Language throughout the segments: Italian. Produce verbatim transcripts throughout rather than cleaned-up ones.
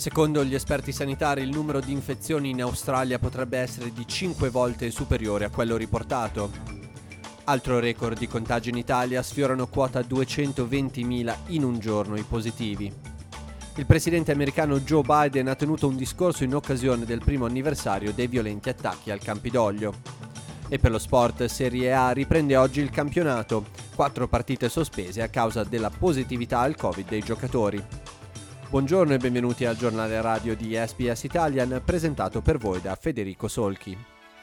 Secondo gli esperti sanitari, il numero di infezioni in Australia potrebbe essere di cinque volte superiore a quello riportato. Altro record di contagi in Italia: sfiorano quota duecentoventimila in un giorno i positivi. Il presidente americano Joe Biden ha tenuto un discorso in occasione del primo anniversario dei violenti attacchi al Campidoglio. E per lo sport, Serie A riprende oggi il campionato. Quattro partite sospese a causa della positività al Covid dei giocatori. Buongiorno e benvenuti al giornale radio di S B S Italian, presentato per voi da Federico Solchi.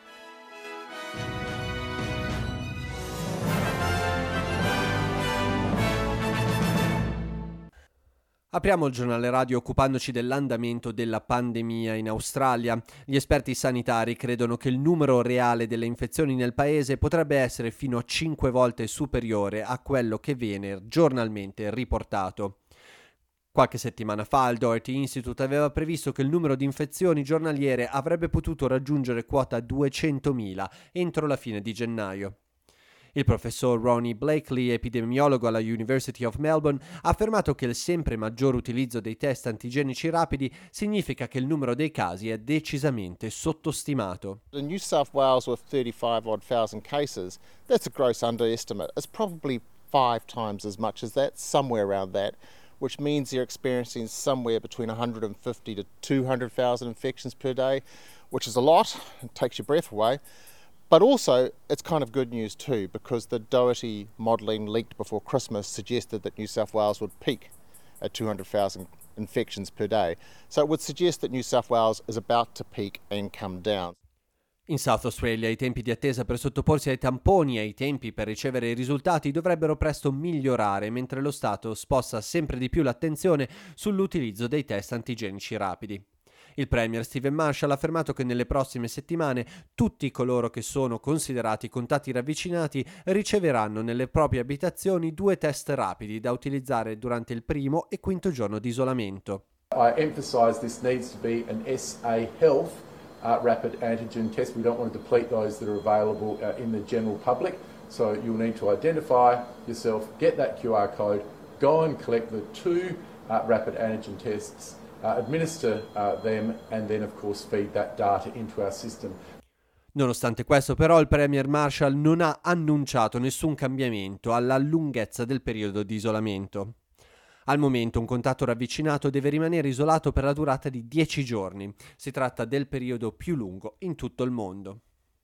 Apriamo il giornale radio occupandoci dell'andamento della pandemia in Australia. Gli esperti sanitari credono che il numero reale delle infezioni nel paese potrebbe essere fino a cinque volte superiore a quello che viene giornalmente riportato. Qualche settimana fa il Doherty Institute aveva previsto che il numero di infezioni giornaliere avrebbe potuto raggiungere quota duecentomila entro la fine di gennaio. Il professor Ronnie Blakely, epidemiologo alla University of Melbourne, ha affermato che il sempre maggior utilizzo dei test antigenici rapidi significa che il numero dei casi è decisamente sottostimato. In New South Wales with thirty-five odd thousand cases, that's a gross underestimate. It's probably five times as much as that, somewhere around that, which means you're experiencing somewhere between one hundred fifty to two hundred thousand infections per day, which is a lot. It takes your breath away. But also, it's kind of good news too, because the Doherty modelling leaked before Christmas suggested that New South Wales would peak at two hundred thousand infections per day. So it would suggest that New South Wales is about to peak and come down. In South Australia i tempi di attesa per sottoporsi ai tamponi e i tempi per ricevere i risultati dovrebbero presto migliorare, mentre lo Stato sposta sempre di più l'attenzione sull'utilizzo dei test antigenici rapidi. Il premier Stephen Marshall ha affermato che nelle prossime settimane tutti coloro che sono considerati contatti ravvicinati riceveranno nelle proprie abitazioni due test rapidi da utilizzare durante il primo e quinto giorno di isolamento. I emphasise this needs to be an S A Health uh, rapid antigen test. We don't want to deplete those that are available uh, in the general public. So you'll need to identify yourself, get that Q R code, go and collect the two uh, rapid antigen tests. Uh, administer uh, them and then of course feed that data into our system. Nonostante questo, però, il premier Marshall non ha annunciato nessun cambiamento alla lunghezza del periodo di isolamento. Al momento un contatto ravvicinato deve rimanere isolato per la durata di dieci giorni. Si tratta del periodo più lungo in tutto il mondo.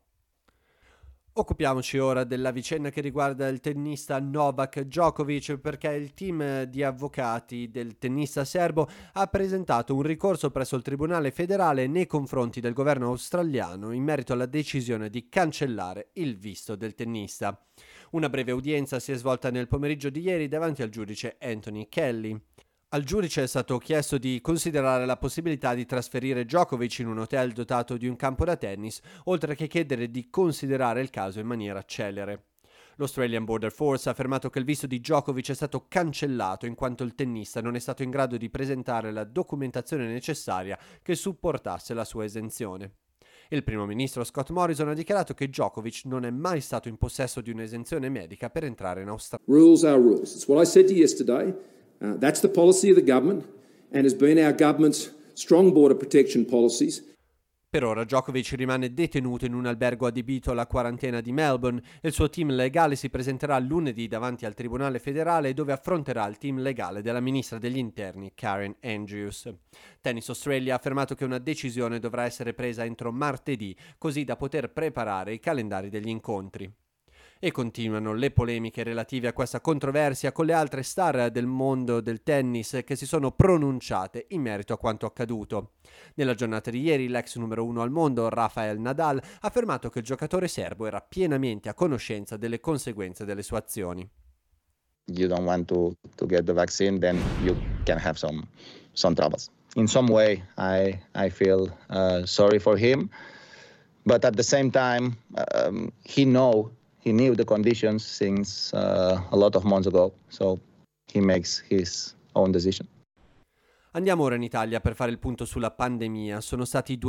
Occupiamoci ora della vicenda che riguarda il tennista Novak Djokovic, perché il team di avvocati del tennista serbo ha presentato un ricorso presso il Tribunale federale nei confronti del governo australiano in merito alla decisione di cancellare il visto del tennista. Una breve udienza si è svolta nel pomeriggio di ieri davanti al giudice Anthony Kelly. Al giudice è stato chiesto di considerare la possibilità di trasferire Djokovic in un hotel dotato di un campo da tennis, oltre che chiedere di considerare il caso in maniera celere. L'Australian Border Force ha affermato che il visto di Djokovic è stato cancellato in quanto il tennista non è stato in grado di presentare la documentazione necessaria che supportasse la sua esenzione. Il primo ministro Scott Morrison ha dichiarato che Djokovic non è mai stato in possesso di un'esenzione medica per entrare in Australia. Rules are rules. It's what I said to you yesterday. Uh, that's the policy of the government and has been our government's strong border protection policies. Per ora Djokovic rimane detenuto in un albergo adibito alla quarantena di Melbourne e il suo team legale si presenterà lunedì davanti al Tribunale federale dove affronterà il team legale della ministra degli interni Karen Andrews. Tennis Australia ha affermato che una decisione dovrà essere presa entro martedì, così da poter preparare i calendari degli incontri. E continuano le polemiche relative a questa controversia con le altre star del mondo del tennis che si sono pronunciate in merito a quanto accaduto. Nella giornata di ieri l'ex numero uno al mondo, Rafael Nadal, ha affermato che il giocatore serbo era pienamente a conoscenza delle conseguenze delle sue azioni. You don't want to, to get the vaccine, then you can have some, some troubles. In some way, I, I feel uh, sorry for him, but at the same time, um, he know He knew the conditions since uh, a lot of months ago, so he makes his own decision. Andiamo ora in Italia per fare il punto sulla pandemia. Sono stati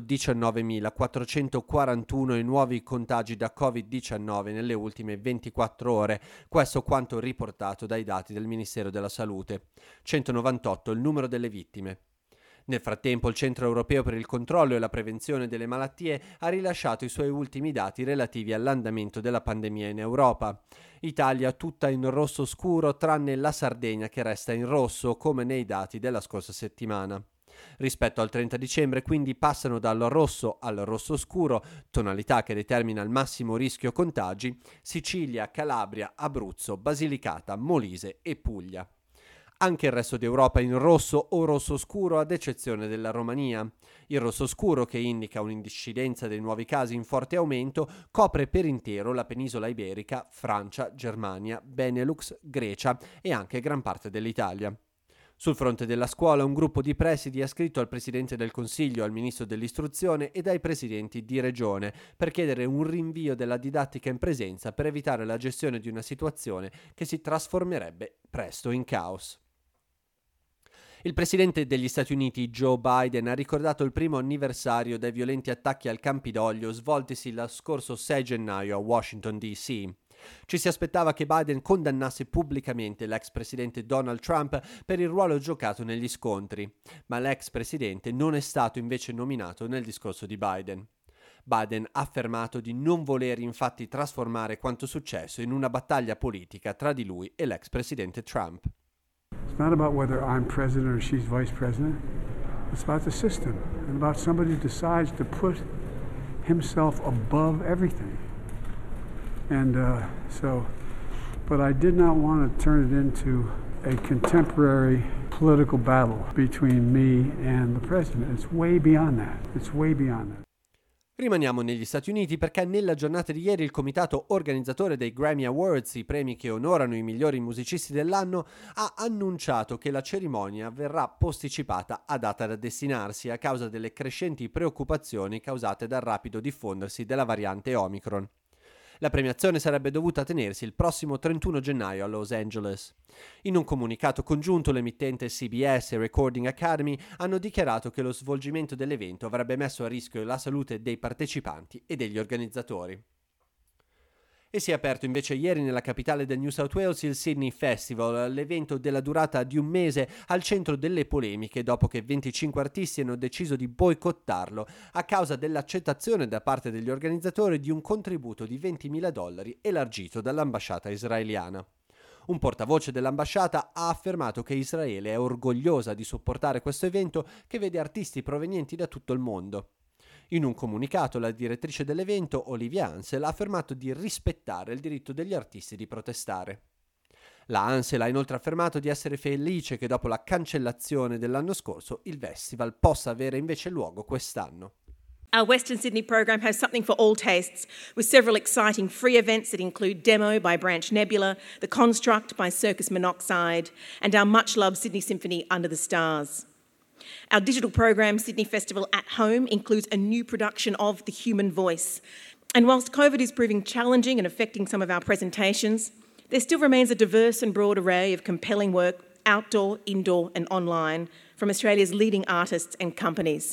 duecentodiciannovemilaquattrocentoquarantuno i nuovi contagi da covid diciannove nelle ultime ventiquattro ore, questo quanto riportato dai dati del Ministero della Salute. centonovantotto il numero delle vittime. Nel frattempo il Centro Europeo per il Controllo e la Prevenzione delle Malattie ha rilasciato i suoi ultimi dati relativi all'andamento della pandemia in Europa. Italia tutta in rosso scuro tranne la Sardegna che resta in rosso come nei dati della scorsa settimana. Rispetto al trenta dicembre quindi passano dal rosso al rosso scuro, tonalità che determina il massimo rischio contagi, Sicilia, Calabria, Abruzzo, Basilicata, Molise e Puglia. Anche il resto d'Europa in rosso o rosso scuro ad eccezione della Romania. Il rosso scuro, che indica un'incidenza dei nuovi casi in forte aumento, copre per intero la penisola iberica, Francia, Germania, Benelux, Grecia e anche gran parte dell'Italia. Sul fronte della scuola un gruppo di presidi ha scritto al Presidente del Consiglio, al Ministro dell'Istruzione ed ai Presidenti di Regione per chiedere un rinvio della didattica in presenza per evitare la gestione di una situazione che si trasformerebbe presto in caos. Il presidente degli Stati Uniti, Joe Biden, ha ricordato il primo anniversario dei violenti attacchi al Campidoglio svoltisi lo scorso sei gennaio a Washington D C. Ci si aspettava che Biden condannasse pubblicamente l'ex presidente Donald Trump per il ruolo giocato negli scontri, ma l'ex presidente non è stato invece nominato nel discorso di Biden. Biden ha affermato di non voler infatti trasformare quanto successo in una battaglia politica tra di lui e l'ex presidente Trump. It's not about whether I'm president or she's vice president. It's about the system and about somebody who decides to put himself above everything. And uh, so, but I did not want to turn it into a contemporary political battle between me and the president. It's way beyond that. It's way beyond that. Rimaniamo negli Stati Uniti perché nella giornata di ieri il comitato organizzatore dei Grammy Awards, i premi che onorano i migliori musicisti dell'anno, ha annunciato che la cerimonia verrà posticipata a data da destinarsi a causa delle crescenti preoccupazioni causate dal rapido diffondersi della variante Omicron. La premiazione sarebbe dovuta tenersi il prossimo trentuno gennaio a Los Angeles. In un comunicato congiunto l'emittente C B S e Recording Academy hanno dichiarato che lo svolgimento dell'evento avrebbe messo a rischio la salute dei partecipanti e degli organizzatori. E si è aperto invece ieri nella capitale del New South Wales il Sydney Festival, l'evento della durata di un mese al centro delle polemiche dopo che venticinque artisti hanno deciso di boicottarlo a causa dell'accettazione da parte degli organizzatori di un contributo di ventimila dollari elargito dall'ambasciata israeliana. Un portavoce dell'ambasciata ha affermato che Israele è orgogliosa di supportare questo evento che vede artisti provenienti da tutto il mondo. In un comunicato la direttrice dell'evento, Olivia Ansel, ha affermato di rispettare il diritto degli artisti di protestare. La Ansel ha inoltre affermato di essere felice che dopo la cancellazione dell'anno scorso il festival possa avere invece luogo quest'anno. Our Western Sydney program has something for all tastes, with several exciting free events that include Demo by Branch Nebula, The Construct by Circus Monoxide, and our much-loved Sydney Symphony Under the Stars. Our digital program, Sydney Festival at Home, includes a new production of The Human Voice. And whilst COVID is proving challenging and affecting some of our presentations, there still remains a diverse and broad array of compelling work, outdoor, indoor and online, from Australia's leading artists and companies.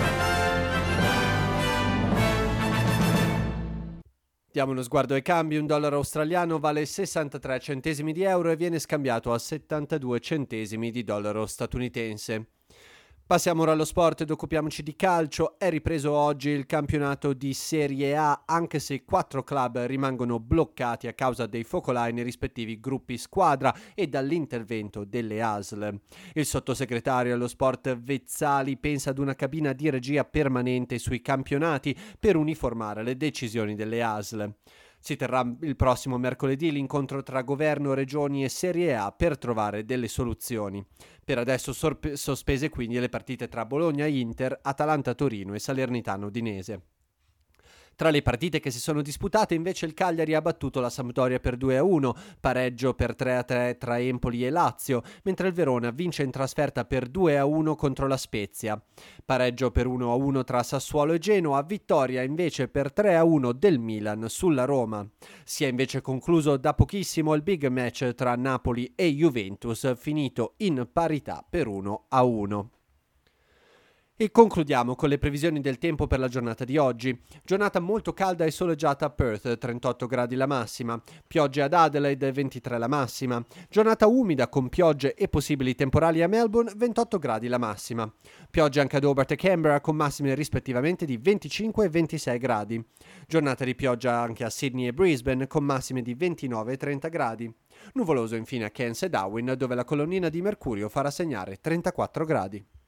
Diamo uno sguardo ai cambi. Un dollaro australiano vale sessantatré centesimi di euro e viene scambiato a settantadue centesimi di dollaro statunitense. Passiamo ora allo sport ed occupiamoci di calcio. È ripreso oggi il campionato di Serie A, anche se quattro club rimangono bloccati a causa dei focolai nei rispettivi gruppi squadra e dall'intervento delle A S L. Il sottosegretario allo sport Vezzali pensa ad una cabina di regia permanente sui campionati per uniformare le decisioni delle A S L. Si terrà il prossimo mercoledì l'incontro tra governo, regioni e Serie A per trovare delle soluzioni. Per adesso sorpe- sospese quindi le partite tra Bologna e Inter, Atalanta Torino e Salernitano Udinese. Tra le partite che si sono disputate invece il Cagliari ha battuto la Sampdoria per due a uno, pareggio per tre a tre tra Empoli e Lazio, mentre il Verona vince in trasferta per due a uno contro la Spezia. Pareggio per uno a uno tra Sassuolo e Genoa, vittoria invece per tre a uno del Milan sulla Roma. Si è invece concluso da pochissimo il big match tra Napoli e Juventus, finito in parità per uno a uno. E concludiamo con le previsioni del tempo per la giornata di oggi. Giornata molto calda e soleggiata a Perth, trentotto gradi la massima. Piogge ad Adelaide, ventitré la massima. Giornata umida con piogge e possibili temporali a Melbourne, ventotto gradi la massima. Piogge anche ad Hobart e Canberra con massime rispettivamente di venticinque e ventisei gradi. Giornata di pioggia anche a Sydney e Brisbane con massime di ventinove e trenta gradi. Nuvoloso infine a Cairns e Darwin, dove la colonnina di mercurio farà segnare trentaquattro gradi.